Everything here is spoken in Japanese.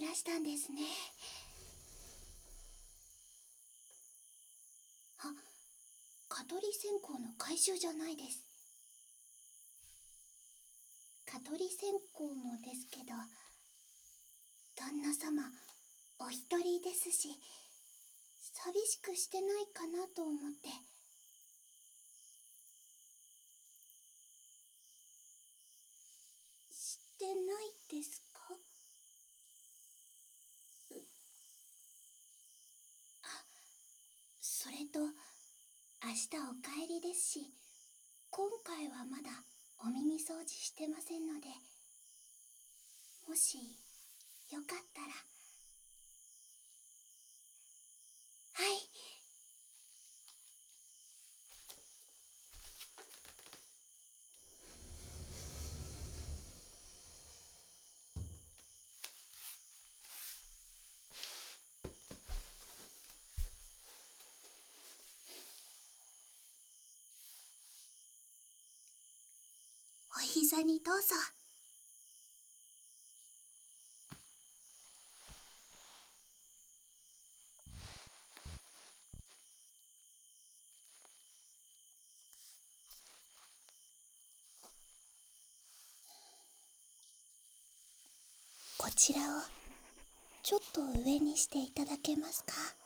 らしたんですね。あ、蚊取り線香の回収じゃないです。蚊取り線香もですけど、旦那様お一人ですし、寂しくしてないかなと思って。してないですか？あ、それと明日お帰りですし、今回はまだお耳掃除してませんので、もしよかったら。はい。お膝にどうぞ。こちらをちょっと上にしていただけますか？